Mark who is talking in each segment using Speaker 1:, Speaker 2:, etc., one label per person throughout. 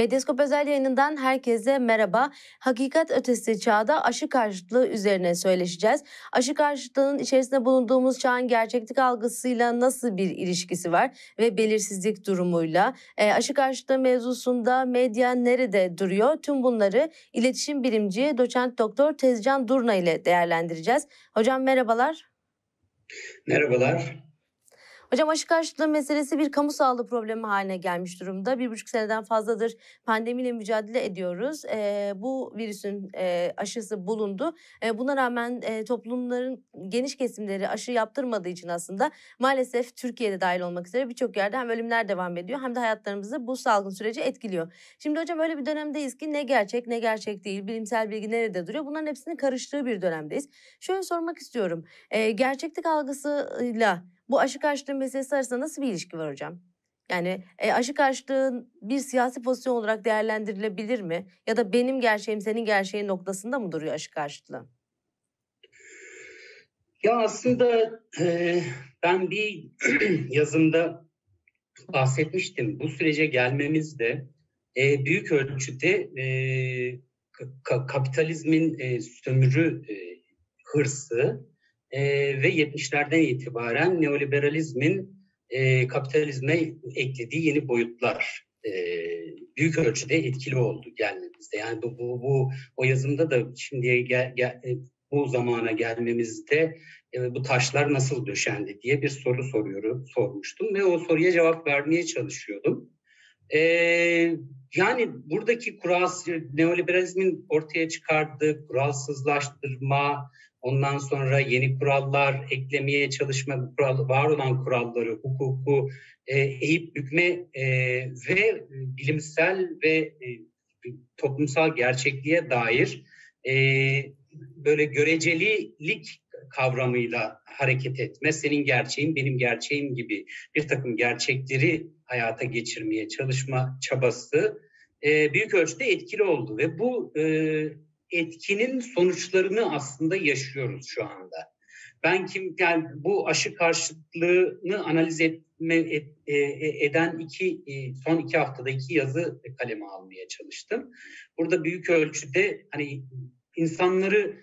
Speaker 1: Medyaskop özel yayınından herkese merhaba. Hakikat ötesi çağda aşı karşıtlığı üzerine söyleşeceğiz. Aşı karşıtlığının içerisinde bulunduğumuz çağın gerçeklik algısıyla nasıl bir ilişkisi var ve belirsizlik durumuyla? Aşı karşıtlığı mevzusunda medya nerede duruyor? Tüm bunları iletişim bilimci doçent doktor Tezcan Durna ile değerlendireceğiz. Hocam merhabalar.
Speaker 2: Merhabalar.
Speaker 1: Hocam aşı karşıtlığı meselesi bir kamu sağlığı problemi haline gelmiş durumda. 1,5 seneden fazladır pandemiyle mücadele ediyoruz. Bu virüsün aşısı bulundu. Buna rağmen toplumların geniş kesimleri aşı yaptırmadığı için aslında maalesef Türkiye'de dahil olmak üzere birçok yerde hem ölümler devam ediyor hem de hayatlarımızı bu salgın süreci etkiliyor. Şimdi hocam öyle bir dönemdeyiz ki ne gerçek ne gerçek değil, bilimsel bilgi nerede duruyor, bunların hepsinin karıştığı bir dönemdeyiz. Şöyle sormak istiyorum. Gerçeklik algısıyla bu aşı karşıtlığı meselesi arasında nasıl bir ilişki var hocam? Yani aşı karşıtlığı bir siyasi pozisyon olarak değerlendirilebilir mi? Ya da benim gerçeğim senin gerçeğin noktasında mı duruyor aşı karşıtlığı?
Speaker 2: Ya aslında ben bir yazımda bahsetmiştim. Bu sürece gelmemizde büyük ölçüde kapitalizmin sömürü hırsı ve 70'lerden itibaren neoliberalizmin kapitalizme eklediği yeni boyutlar büyük ölçüde etkili oldu gelmemizde. Yani bu o yazımda da şimdiye bu zamana gelmemizde bu taşlar nasıl döşendi diye bir soru sormuştum ve o soruya cevap vermeye çalışıyordum. Yani buradaki neoliberalizmin ortaya çıkardığı kuralsızlaştırma, ondan sonra yeni kurallar eklemeye çalışma, var olan kuralları, hukuku eğip bükme ve bilimsel ve toplumsal gerçekliğe dair böyle görecelilik kavramıyla hareket etme, senin gerçeğin benim gerçeğim gibi bir takım gerçekleri hayata geçirmeye çalışma çabası büyük ölçüde etkili oldu ve bu etkinin sonuçlarını aslında yaşıyoruz şu anda. Yani bu aşı karşıtlığını analiz eden son 2 haftada 2 yazı kaleme almaya çalıştım. Burada büyük ölçüde hani insanları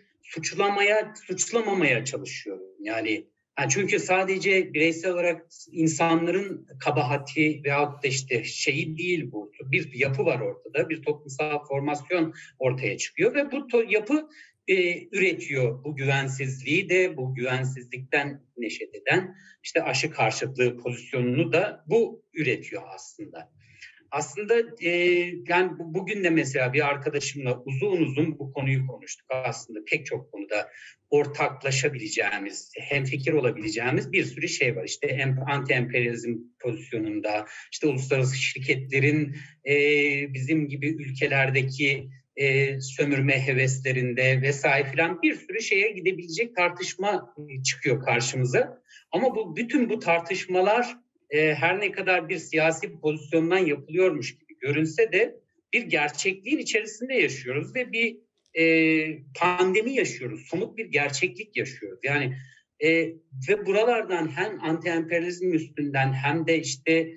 Speaker 2: suçlamamaya çalışıyorum. Yani çünkü sadece bireysel olarak insanların kabahati veyahut da işte şeyi değil bu. Bir yapı var ortada, bir toplumsal formasyon ortaya çıkıyor ve bu yapı üretiyor bu güvensizliği de, bu güvensizlikten neşet eden işte aşı karşıtlığı pozisyonunu da bu üretiyor aslında. Aslında yani bugün de mesela bir arkadaşımla uzun bu konuyu konuştuk. Aslında pek çok konuda ortaklaşabileceğimiz, hemfikir olabileceğimiz bir sürü şey var. İşte anti-emperyalizm pozisyonunda, işte uluslararası şirketlerin bizim gibi ülkelerdeki sömürme heveslerinde vesaire filan bir sürü şeye gidebilecek tartışma çıkıyor karşımıza. Ama bütün bu tartışmalar her ne kadar bir siyasi pozisyondan yapılıyormuş gibi görünse de bir gerçekliğin içerisinde yaşıyoruz ve bir pandemi yaşıyoruz. Somut bir gerçeklik yaşıyoruz. Yani ve buralardan hem anti-emperyalizm üstünden hem de işte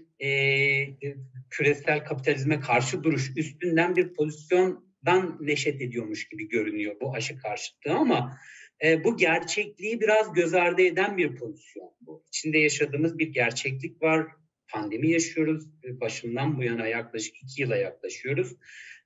Speaker 2: küresel kapitalizme karşı duruş üstünden bir pozisyondan neşet ediyormuş gibi görünüyor bu aşı karşıtlığı ama bu gerçekliği biraz göz ardı eden bir pozisyon bu. İçinde yaşadığımız bir gerçeklik var. Pandemi yaşıyoruz. Başından bu yana yaklaşık 2 yıla yaklaşıyoruz.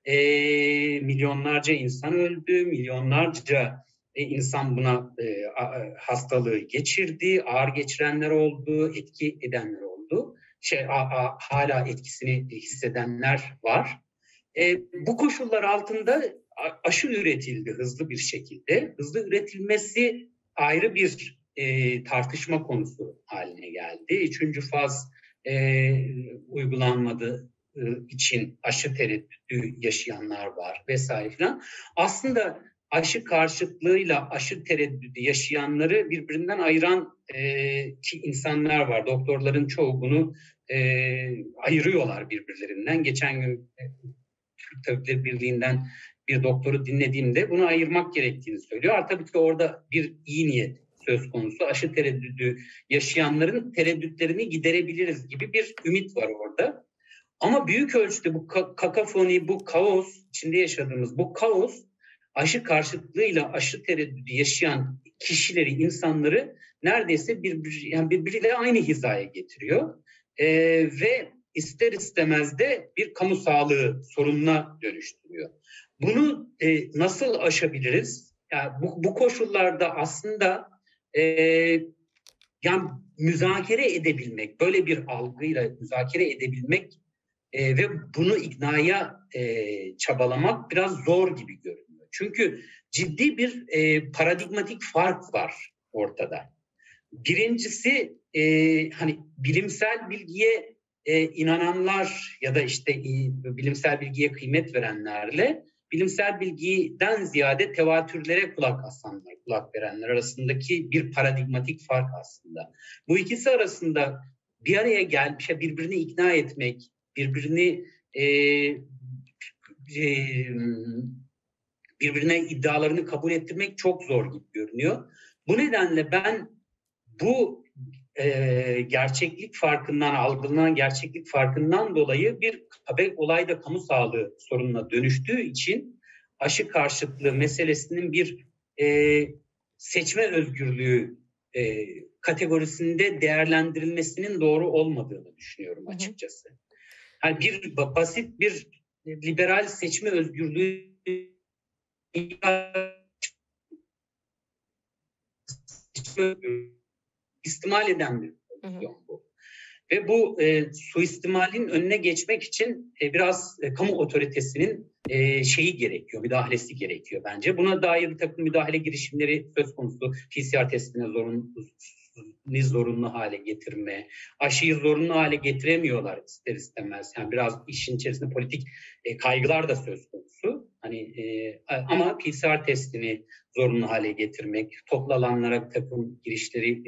Speaker 2: Milyonlarca insan öldü. Milyonlarca insan buna hastalığı geçirdi. Ağır geçirenler oldu. Etki edenler oldu. Hala etkisini hissedenler var. Bu koşullar altında aşı üretildi hızlı bir şekilde. Hızlı üretilmesi ayrı bir tartışma konusu haline geldi. 3. faz uygulanmadığı için aşı tereddütü yaşayanlar var vesaire filan. Aslında aşı karşıtlığıyla aşı tereddütü yaşayanları birbirinden ayıran insanlar var. Doktorların çoğu bunu ayırıyorlar birbirlerinden. Geçen gün Türk Tabipleri Birliği'nden bir doktoru dinlediğimde bunu ayırmak gerektiğini söylüyor. Tabii ki orada bir iyi niyet söz konusu. Aşı tereddütü yaşayanların tereddütlerini giderebiliriz gibi bir ümit var orada. Ama büyük ölçüde bu kakafoni, bu kaos, içinde yaşadığımız bu kaos aşı karşıtlığıyla aşı tereddüdü yaşayan kişileri, insanları neredeyse birbiriyle aynı hizaya getiriyor. Ve ister istemez de bir kamu sağlığı sorununa dönüştürüyor. Bunu nasıl aşabiliriz? Yani bu koşullarda aslında yani müzakere edebilmek, böyle bir algıyla müzakere edebilmek ve bunu iknaya çabalamak biraz zor gibi görünüyor. Çünkü ciddi bir paradigmatik fark var ortada. Birincisi hani bilimsel bilgiye inananlar ya da işte bilimsel bilgiye kıymet verenlerle bilimsel bilgiden ziyade tevatürlere kulak asanlar, kulak verenler arasındaki bir paradigmatik fark aslında. Bu ikisi arasında bir araya gelmiş, birbirini ikna etmek, birbirini birbirine iddialarını kabul ettirmek çok zor gibi görünüyor. Bu nedenle ben bu gerçeklik farkından, algılanan gerçeklik farkından dolayı bir olayda kamu sağlığı sorununa dönüştüğü için aşı karşıtlığı meselesinin bir seçme özgürlüğü kategorisinde değerlendirilmesinin doğru olmadığını düşünüyorum açıkçası. Yani bir basit bir liberal seçme özgürlüğü istimal eden bir pozisyon bu. Ve bu suistimalin önüne geçmek için biraz kamu otoritesinin şeyi gerekiyor, müdahalesi gerekiyor bence. Buna dair bir takım müdahale girişimleri söz konusu. PCR testine zorunlu hale getirme, aşıyı zorunlu hale getiremiyorlar ister istemez. Yani biraz işin içerisinde politik kaygılar da söz konusu. Hani ama PCR testini zorunlu hale getirmek, toplu alanlara bir takım girişleri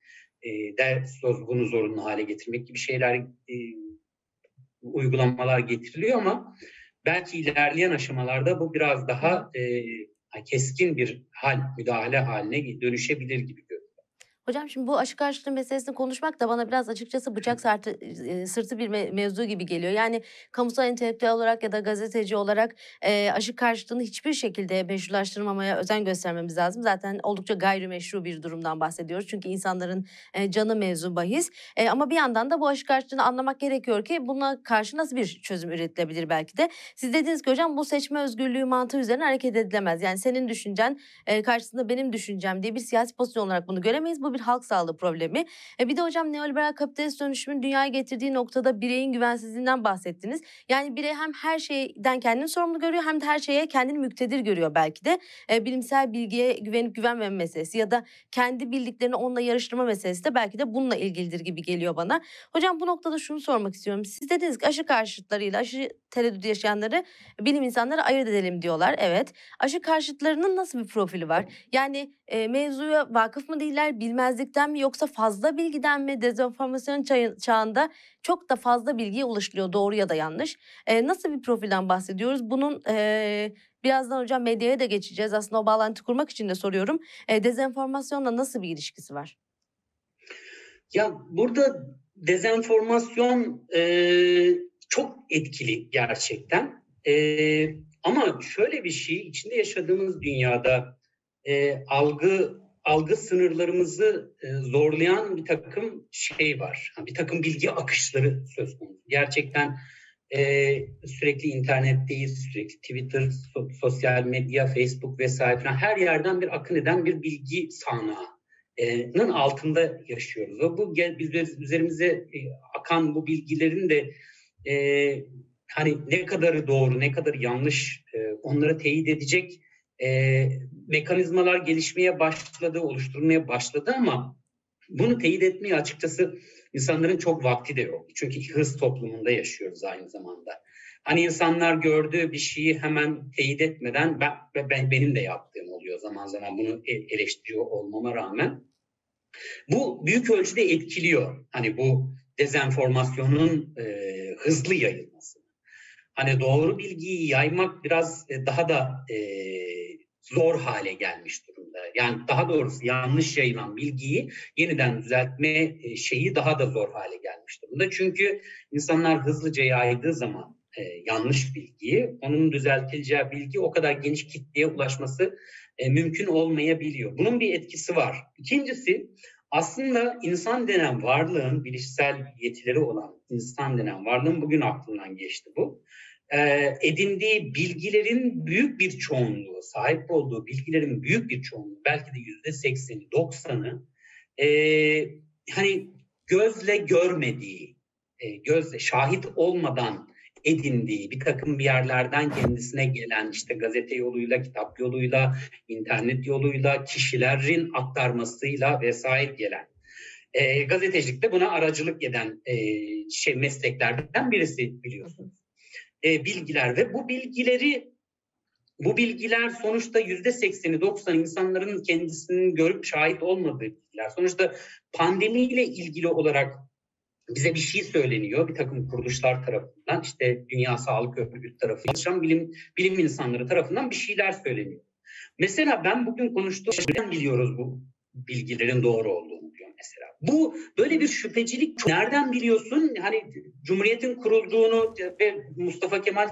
Speaker 2: bunu zorunlu hale getirmek gibi şeyler, uygulamalar getiriliyor ama belki ilerleyen aşamalarda bu biraz daha keskin bir müdahale haline dönüşebilir gibi görünüyor.
Speaker 1: Hocam şimdi bu aşı karşıtlığı meselesini konuşmak da bana biraz açıkçası bıçak sırtı bir mevzu gibi geliyor. Yani kamusal entelektüel olarak ya da gazeteci olarak aşı karşıtlığını hiçbir şekilde meşrulaştırmamaya özen göstermemiz lazım. Zaten oldukça gayrimeşru bir durumdan bahsediyoruz. Çünkü insanların canı mevzu bahis. Ama bir yandan da bu aşı karşıtlığını anlamak gerekiyor ki buna karşı nasıl bir çözüm üretilebilir belki de. Siz dediniz ki hocam bu seçme özgürlüğü mantığı üzerine hareket edilemez. Yani senin düşüncen karşısında benim düşüncem diye bir siyasi pozisyon olarak bunu göremeyiz. Bu bir halk sağlığı problemi. Bir de hocam neoliberal kapitalist dönüşümün dünyaya getirdiği noktada bireyin güvensizliğinden bahsettiniz. Yani birey hem her şeyden kendini sorumlu görüyor hem de her şeye kendini müktedir görüyor belki de. Bilimsel bilgiye güvenip güvenmeme meselesi ya da kendi bildiklerini onunla yarıştırma meselesi de belki de bununla ilgilidir gibi geliyor bana. Hocam bu noktada şunu sormak istiyorum. Siz dediniz ki aşı karşıtlarıyla aşı tereddüdü yaşayanları bilim insanları ayırt edelim diyorlar. Evet. Aşı karşıtlarının nasıl bir profili var? Yani mevzuya vakıf mı değiller, bilmezlikten mi yoksa fazla bilgiden mi? Dezenformasyon çağında çok da fazla bilgiye ulaşılıyor, doğru ya da yanlış. Nasıl bir profilden bahsediyoruz? Bunun birazdan hocam medyaya da geçeceğiz. Aslında o bağlantı kurmak için de soruyorum. Dezenformasyonla nasıl bir ilişkisi var?
Speaker 2: Ya burada dezenformasyon çok etkili gerçekten. Ama şöyle bir şey, içinde yaşadığımız dünyada algı sınırlarımızı zorlayan bir takım şey var. Bir takım bilgi akışları söz konusu. Gerçekten sürekli internetteyiz, sürekli Twitter, sosyal medya, Facebook vesaire falan her yerden bir akın eden bir bilgi sahnağının altında yaşıyoruz. Ve bu biz üzerimize akan bu bilgilerin de hani ne kadarı doğru, ne kadarı yanlış onları teyit edecek mekanizmalar gelişmeye başladı, oluşturulmaya başladı ama bunu teyit etmeye açıkçası insanların çok vakti de yok. Çünkü hız toplumunda yaşıyoruz aynı zamanda. Hani insanlar gördüğü bir şeyi hemen teyit etmeden benim de yaptığım oluyor zaman zaman bunu eleştiriyor olmama rağmen. Bu büyük ölçüde etkiliyor. Hani bu dezenformasyonun hızlı yayılması. Hani doğru bilgiyi yaymak biraz daha da zor hale gelmiş durumda. Yani daha doğrusu yanlış yayılan bilgiyi yeniden düzeltme şeyi daha da zor hale gelmiş durumda. Çünkü insanlar hızlıca yaydığı zaman yanlış bilgiyi, onun düzeltileceği bilgi o kadar geniş kitleye ulaşması mümkün olmayabiliyor. Bunun bir etkisi var. İkincisi, aslında insan denen varlığın, bilişsel yetileri olan insan denen varlığın, bugün aklımdan geçti bu, edindiği bilgilerin büyük bir çoğunluğu, sahip olduğu bilgilerin büyük bir çoğunluğu, belki de %80'i, 90'ı hani gözle görmediği, gözle şahit olmadan edindiği, bir takım bir yerlerden kendisine gelen, işte gazete yoluyla, kitap yoluyla, internet yoluyla, kişilerin aktarmasıyla vesaire gelen. Gazetecilikte buna aracılık eden mesleklerden birisi, biliyorsunuz. Bilgiler ve bu bilgiler sonuçta %80'i 90 insanların kendisinin görüp şahit olmadığı bilgiler. Sonuçta pandemiyle ilgili olarak bize bir şey söyleniyor bir takım kuruluşlar tarafından, işte Dünya Sağlık Örgütü tarafından, çalışan bilim insanları tarafından bir şeyler söyleniyor. Mesela ben bugün konuştuğum, biliyoruz bu bilgilerin doğru olduğunu diyor mesela. Bu böyle bir şüphecilik. Nereden biliyorsun? Hani Cumhuriyet'in kurulduğunu ve Mustafa Kemal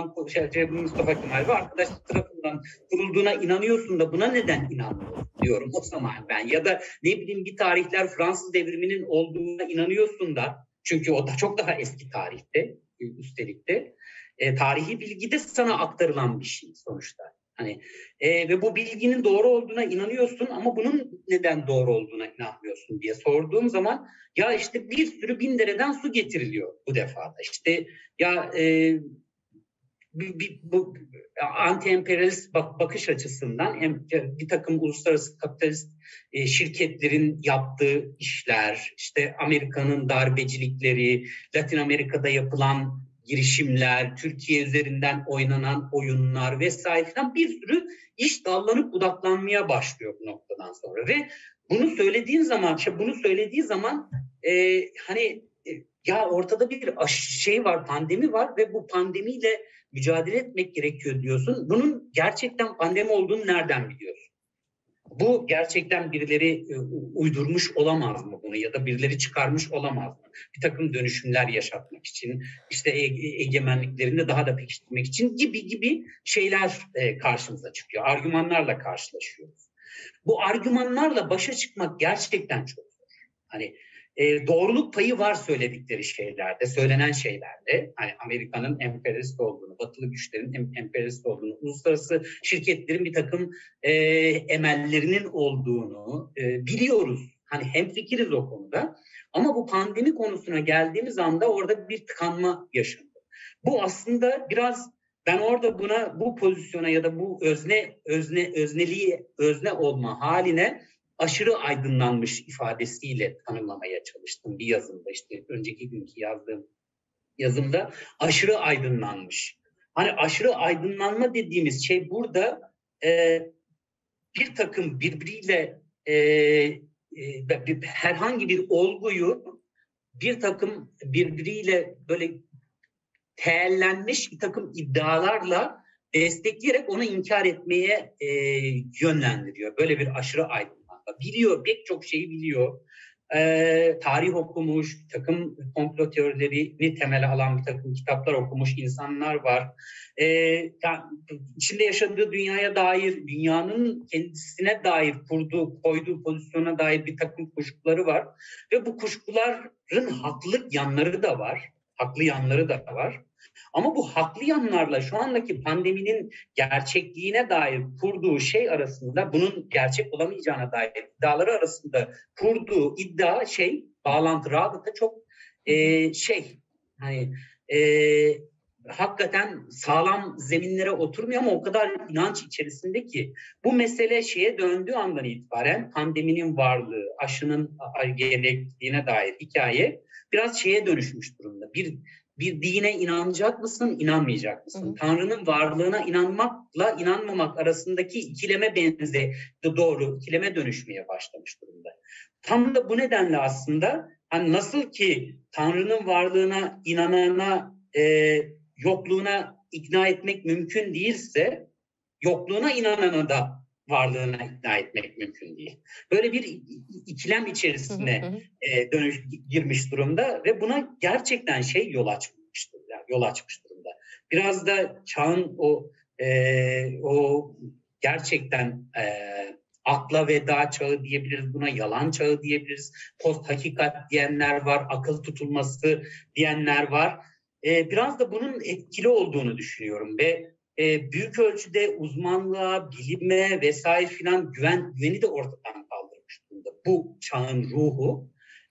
Speaker 2: ve arkadaşlar tarafından kurulduğuna inanıyorsun da buna neden inanmıyorsun diyorum o zaman ben. Ya da ne bileyim, bir tarihler Fransız devriminin olduğuna inanıyorsun da, çünkü o da çok daha eski tarihte, üstelik de tarihi bilgi de sana aktarılan bir şey sonuçta. Hani ve bu bilginin doğru olduğuna inanıyorsun ama bunun neden doğru olduğuna inanmıyorsun diye sorduğum zaman, ya işte bir sürü bin dereden su getiriliyor bu defada. İşte ya bu anti-emperyalist bakış açısından bir takım uluslararası kapitalist şirketlerin yaptığı işler, işte Amerika'nın darbecilikleri, Latin Amerika'da yapılan girişimler, Türkiye üzerinden oynanan oyunlar vesaire falan, bir sürü iş dallanıp budaklanmaya başlıyor bu noktadan sonra. Ve bunu söylediği zaman hani ya ortada bir şey var, pandemi var ve bu pandemiyle mücadele etmek gerekiyor diyorsun. Bunun gerçekten pandemi olduğunu nereden biliyorsun? Bu gerçekten birileri uydurmuş olamaz mı bunu, ya da birileri çıkarmış olamaz mı? Bir takım dönüşümler yaşatmak için, işte egemenliklerini daha da pekiştirmek için gibi şeyler karşımıza çıkıyor. Argümanlarla karşılaşıyoruz. Bu argümanlarla başa çıkmak gerçekten çok zor. Hani doğruluk payı var söyledikleri şeylerde, söylenen şeylerde. Hani Amerika'nın emperyalist olduğunu, batılı güçlerin emperyalist olduğunu, uluslararası şirketlerin bir takım emellerinin olduğunu biliyoruz. Hani hemfikiriz o konuda. Ama bu pandemi konusuna geldiğimiz anda orada bir tıkanma yaşandı. Bu aslında biraz, ben orada bu pozisyona ya da bu özne olma haline aşırı aydınlanmış ifadesiyle tanımlamaya çalıştım bir yazımda. İşte önceki günkü yazdığım yazımda aşırı aydınlanmış. Hani aşırı aydınlanma dediğimiz şey burada bir takım birbiriyle herhangi bir olguyu bir takım birbiriyle böyle teellenmiş bir takım iddialarla destekleyerek onu inkar etmeye yönlendiriyor. Böyle bir aşırı aydınlanma. Biliyor, pek çok şeyi biliyor. Tarih okumuş, bir takım komplo teorilerini temel alan bir takım kitaplar okumuş insanlar var. Yani içinde yaşadığı dünyaya dair, dünyanın kendisine dair koyduğu pozisyona dair bir takım kuşkuları var. Ve bu kuşkuların haklı yanları da var. Ama bu haklı yanlarla şu andaki pandeminin gerçekliğine dair kurduğu şey arasında, bunun gerçek olamayacağına dair iddiaları arasında kurduğu bağlantı, rabıta çok hani hakikaten sağlam zeminlere oturmuyor ama o kadar inanç içerisinde ki bu mesele şeye döndüğü andan itibaren, pandeminin varlığı, aşının gerektiğine dair hikaye biraz şeye dönüşmüş durumda. Bir dine inanacak mısın, inanmayacak mısın? Hı. Tanrı'nın varlığına inanmakla inanmamak arasındaki ikileme dönüşmeye başlamış durumda. Tam da bu nedenle aslında hani nasıl ki Tanrı'nın varlığına inanana yokluğuna ikna etmek mümkün değilse, yokluğuna inanana da varlığına ikna etmek mümkün değil. Böyle bir ikilem içerisine girmiş durumda ve buna gerçekten yol açmış durumda. Biraz da çağın o gerçekten akla veda çağı diyebiliriz, buna yalan çağı diyebiliriz. Post hakikat diyenler var, akıl tutulması diyenler var. Biraz da bunun etkili olduğunu düşünüyorum ve büyük ölçüde uzmanlığa, bilime vesaire filan güveni de ortadan kaldırmış durumda bu çağın ruhu.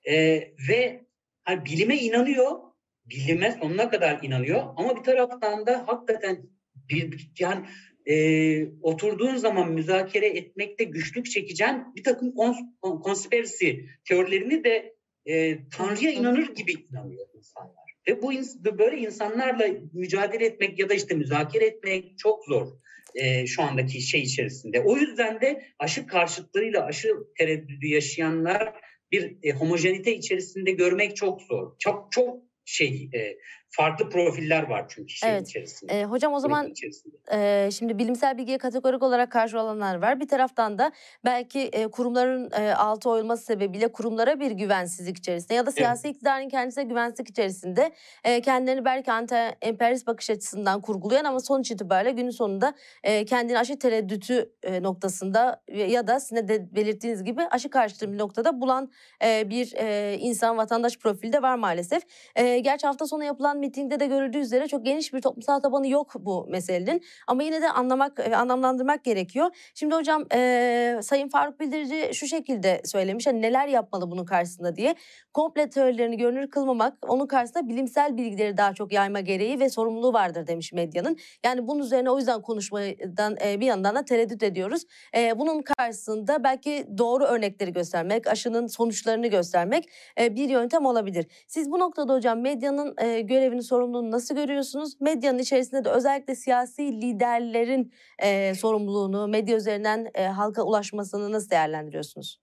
Speaker 2: Ve hani bilime inanıyor, bilime sonuna kadar inanıyor ama bir taraftan da hakikaten yani oturduğun zaman müzakere etmekte güçlük çekeceğin bir takım konspirasi teorilerini de Tanrı'ya inanır gibi inanıyor insanlar. Ve böyle insanlarla mücadele etmek ya da işte müzakere etmek çok zor şu andaki şey içerisinde. O yüzden de aşı karşıtlarıyla aşı tereddüdü yaşayanlar bir homojenite içerisinde görmek çok zor. Çok farklı profiller var çünkü şeyin içerisinde.
Speaker 1: Hocam o zaman şimdi bilimsel bilgiye kategorik olarak karşı olanlar var. Bir taraftan da belki kurumların altı oyulması sebebiyle kurumlara bir güvensizlik içerisinde ya da siyasi iktidarın kendisine güvensizlik içerisinde kendilerini belki anti-emperyalist bakış açısından kurgulayan ama sonuç itibariyle günün sonunda kendini aşı tereddütü noktasında ya da sizin de belirttiğiniz gibi aşı karşıtı bir noktada bulan bir insan, vatandaş profili de var maalesef. Gerçi hafta sonu yapılan mitingde de görüldüğü üzere çok geniş bir toplumsal tabanı yok bu meselenin. Ama yine de anlamlandırmak gerekiyor. Şimdi hocam Sayın Faruk Bildirici şu şekilde söylemiş. Hani neler yapmalı bunun karşısında diye. Komple teorilerini görünür kılmamak, onun karşısında bilimsel bilgileri daha çok yayma gereği ve sorumluluğu vardır demiş medyanın. Yani bunun üzerine o yüzden konuşmadan bir yandan da tereddüt ediyoruz. Bunun karşısında belki doğru örnekleri göstermek, aşının sonuçlarını göstermek bir yöntem olabilir. Siz bu noktada hocam medyanın görevini, sorumluluğunu nasıl görüyorsunuz? Medyanın içerisinde de özellikle siyasi liderlerin sorumluluğunu, medya üzerinden halka ulaşmasını nasıl değerlendiriyorsunuz?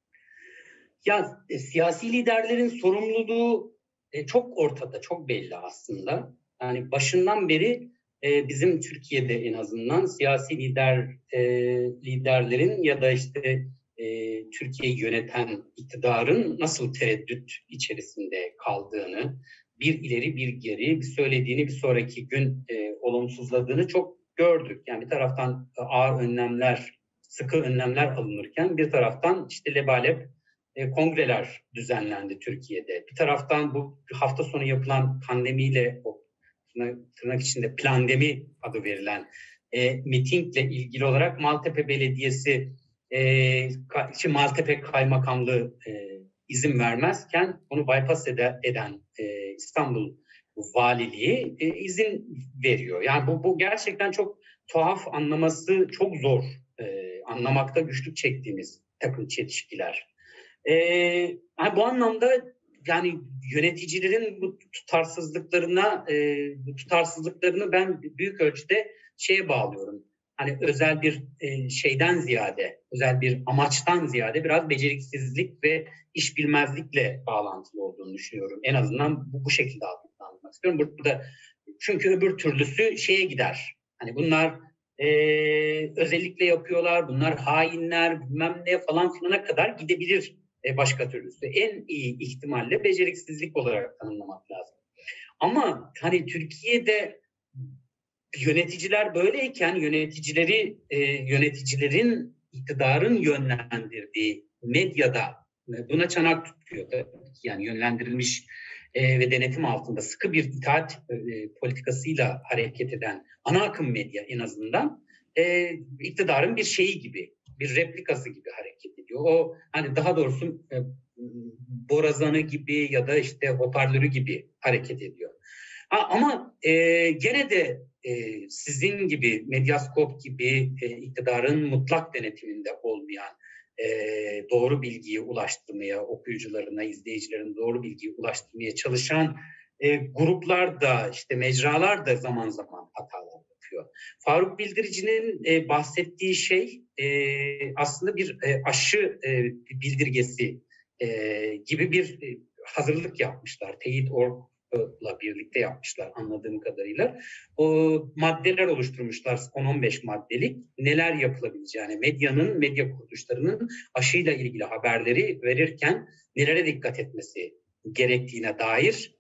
Speaker 2: Ya siyasi liderlerin sorumluluğu çok ortada, çok belli aslında. Yani başından beri bizim Türkiye'de en azından siyasi liderlerin ya da işte Türkiye'yi yöneten iktidarın nasıl tereddüt içerisinde kaldığını, bir ileri bir geri, bir söylediğini bir sonraki gün olumsuzladığını çok gördük. Yani bir taraftan ağır önlemler, sıkı önlemler alınırken bir taraftan işte lebalep kongreler düzenlendi Türkiye'de. Bir taraftan bu hafta sonu yapılan pandemiyle, o tırnak içinde plandemi adı verilen mitingle ilgili olarak Maltepe Belediyesi, Maltepe Kaymakamlığı izin vermezken onu bypass eden İstanbul Valiliği izin veriyor. Yani bu gerçekten çok tuhaf, anlaması çok zor. Anlamakta güçlük çektiğimiz takım çelişkiler. Bu anlamda yani yöneticilerin bu tutarsızlıklarını ben büyük ölçüde şeye bağlıyorum. Hani özel bir şeyden ziyade, özel bir amaçtan ziyade biraz beceriksizlik ve iş bilmezlikle bağlantılı olduğunu düşünüyorum. En azından bu şekilde anlatmak istiyorum. Burada çünkü öbür türlüsü şeye gider. Hani bunlar özellikle yapıyorlar, bunlar hainler, bilmem ne falan filana kadar gidebilir başka türlüsü. En iyi ihtimalle beceriksizlik olarak tanımlamak lazım. Ama hani Türkiye'de yöneticiler böyleyken yöneticilerin iktidarın yönlendirdiği medyada buna çanak tutuyor. Yani yönlendirilmiş ve denetim altında sıkı bir itaat politikasıyla hareket eden ana akım medya en azından iktidarın bir şeyi gibi, bir replikası gibi hareket ediyor. O hani daha doğrusu borazanı gibi ya da işte hoparlörü gibi hareket ediyor. Ama gene de sizin gibi Medyaskop gibi iktidarın mutlak denetiminde olmayan doğru bilgiyi ulaştırmaya, okuyucularına, izleyicilerin doğru bilgiyi ulaştırmaya çalışan gruplar da işte mecralar da zaman zaman hatalar yapıyor. Faruk Bildirici'nin bahsettiği şey aslında bir aşı bildirgesi gibi bir hazırlık yapmışlar. Teyit birlikte yapmışlar anladığım kadarıyla. O maddeler oluşturmuşlar 10-15 maddelik neler yapılabileceğini, medya kuruluşlarının aşıyla ilgili haberleri verirken nelere dikkat etmesi gerektiğine dair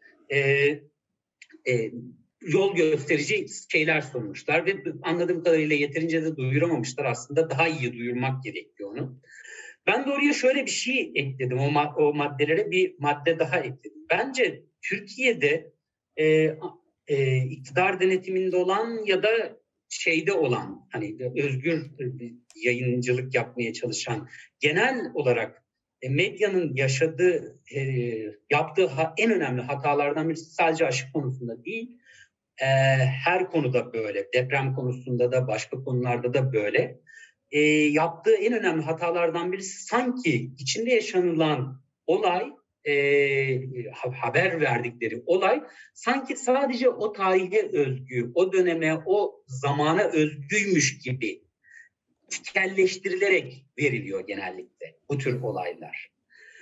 Speaker 2: yol gösterici şeyler sunmuşlar ve anladığım kadarıyla yeterince de duyuramamışlar, aslında daha iyi duyurmak gerekiyor onu. Ben de oraya şöyle bir şey ekledim, o maddelere bir madde daha ekledim. Bence Türkiye'de iktidar denetiminde olan ya da şeyde olan, hani özgür yayıncılık yapmaya çalışan, genel olarak medyanın yaptığı en önemli hatalardan birisi sadece aşı konusunda değil, her konuda böyle, deprem konusunda da başka konularda da böyle. Yaptığı en önemli hatalardan birisi sanki içinde yaşanılan olay, haber verdikleri olay sanki sadece o tarihe özgü, o döneme, o zamana özgüymüş gibi tikelleştirilerek veriliyor genellikle bu tür olaylar.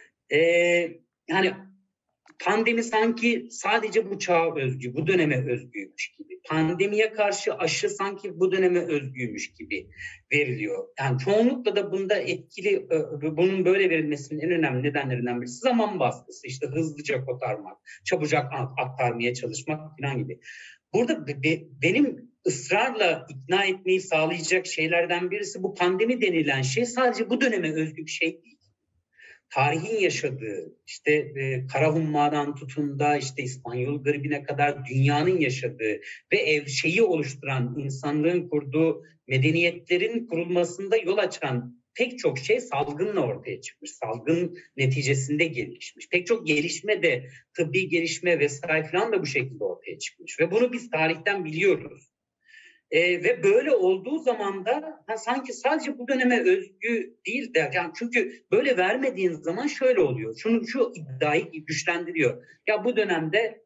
Speaker 2: Yani pandemi sanki sadece bu çağa özgü, bu döneme özgüymüş gibi. Pandemiye karşı aşı sanki bu döneme özgüymüş gibi veriliyor. Yani çoğunlukla da bunda etkili, bunun böyle verilmesinin en önemli nedenlerinden birisi zaman baskısı. İşte hızlıca kotarmak, çabucak aktarmaya çalışmak falan gibi. Burada benim ısrarla ikna etmeyi sağlayacak şeylerden birisi, bu pandemi denilen şey sadece bu döneme özgü bir şey değil. Tarihin yaşadığı, işte kara hummadan tutun da işte İspanyol gribine kadar dünyanın yaşadığı ve şeyi oluşturan, insanlığın kurduğu medeniyetlerin kurulmasında yol açan pek çok şey salgınla ortaya çıkmış. Salgın neticesinde gelişmiş. Pek çok gelişme de, tıbbi gelişme vesaire falan da bu şekilde ortaya çıkmış. Ve bunu biz tarihten biliyoruz. Ve böyle olduğu zaman da sanki sadece bu döneme özgü değil de, yani çünkü böyle vermediğin zaman şöyle oluyor. Şu iddiayı güçlendiriyor. Ya bu dönemde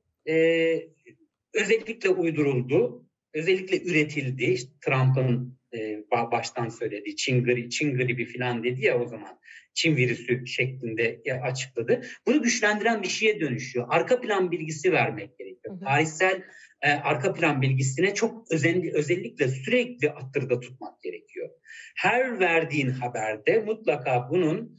Speaker 2: özellikle uyduruldu, özellikle üretildi. İşte Trump'ın baştan söylediği Çin gribi falan dedi ya o zaman. Çin virüsü şeklinde açıkladı. Bunu güçlendiren bir şeye dönüşüyor. Arka plan bilgisi vermek gerekiyor. Tarihsel arka plan bilgisine çok özellikle sürekli attırda tutmak gerekiyor. Her verdiğin haberde mutlaka bunun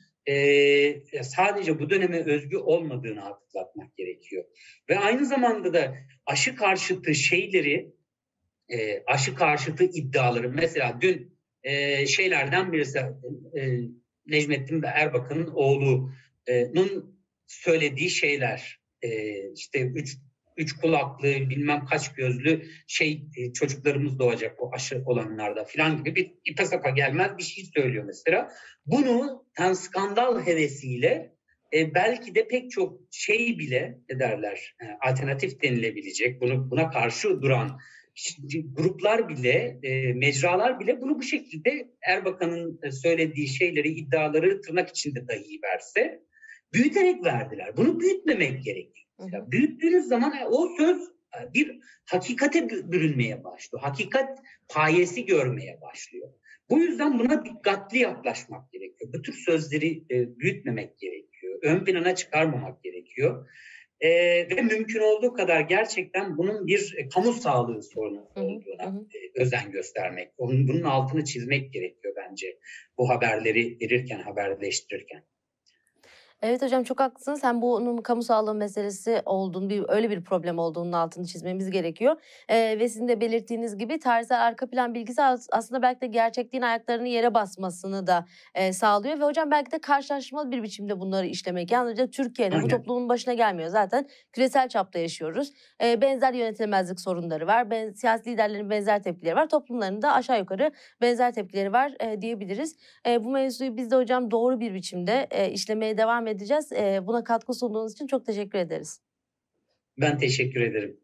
Speaker 2: sadece bu döneme özgü olmadığını hatırlatmak gerekiyor. Ve aynı zamanda da aşı karşıtı şeyleri, aşı karşıtı iddiaları, mesela dün şeylerden birisi Necmettin Erbakan'ın oğlunun söylediği şeyler, işte üç kulaklı, bilmem kaç gözlü çocuklarımız doğacak o aşı olanlarda falan gibi bir ipe sapa gelmez bir şey söylüyor mesela. Bunu skandal hevesiyle belki de pek çok şey bile alternatif denilebilecek, buna karşı duran gruplar bile, mecralar bile bunu bu şekilde Erbakan'ın söylediği şeyleri, iddiaları tırnak içinde dahi verse büyüterek verdiler. Bunu büyütmemek gerekiyor. Yani büyüttüğünüz zaman o söz bir hakikate bürünmeye başlıyor. Hakikat payesi görmeye başlıyor. Bu yüzden buna dikkatli yaklaşmak gerekiyor. Bu tür sözleri büyütmemek gerekiyor. Ön plana çıkarmamak gerekiyor. Ve mümkün olduğu kadar gerçekten bunun bir kamu sağlığı sorunu olduğuna özen göstermek. Bunun altını çizmek gerekiyor bence bu haberleri verirken, haberleştirirken.
Speaker 1: Evet hocam, çok haklısınız. Hem bunun kamu sağlığı meselesi olduğunu, öyle bir problem olduğunun altını çizmemiz gerekiyor. Ve sizin de belirttiğiniz gibi tarihsel arka plan bilgisi aslında belki de gerçekliğin ayaklarını yere basmasını da sağlıyor. Ve hocam belki de karşılaştırmalı bir biçimde bunları işlemek. Yalnızca Türkiye'nin, bu toplumun başına gelmiyor. Zaten küresel çapta yaşıyoruz. Benzer yönetilmezlik sorunları var. Siyasi liderlerin benzer tepkileri var. Toplumların da aşağı yukarı benzer tepkileri var diyebiliriz. Bu mevzuyu biz de hocam doğru bir biçimde işlemeye devam edeceğiz. Buna katkı sunduğunuz için çok teşekkür ederiz.
Speaker 2: Ben teşekkür ederim.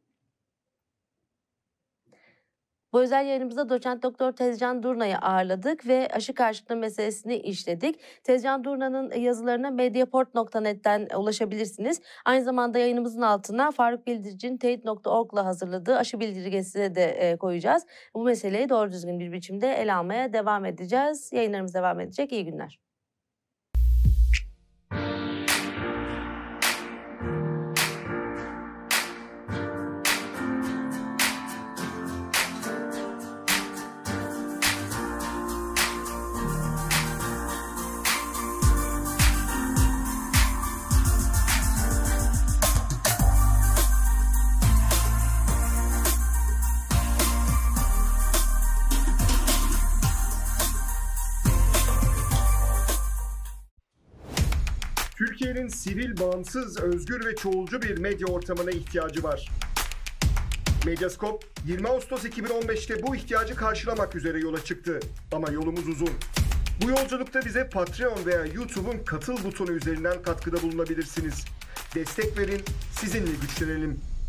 Speaker 1: Bu özel yayınımızda doçent doktor Tezcan Durna'yı ağırladık ve aşı karşıtlığı meselesini işledik. Tezcan Durna'nın yazılarına mediaport.net'ten ulaşabilirsiniz. Aynı zamanda yayınımızın altına Faruk Bildirici'nin teyit.org'la hazırladığı aşı bildirgesine de koyacağız. Bu meseleyi doğru düzgün bir biçimde ele almaya devam edeceğiz. Yayınlarımız devam edecek. İyi günler.
Speaker 3: Türkiye'nin sivil, bağımsız, özgür ve çoğulcu bir medya ortamına ihtiyacı var. Medyascope 20 Ağustos 2015'te bu ihtiyacı karşılamak üzere yola çıktı. Ama yolumuz uzun. Bu yolculukta bize Patreon veya YouTube'un katıl butonu üzerinden katkıda bulunabilirsiniz. Destek verin, sizinle güçlenelim.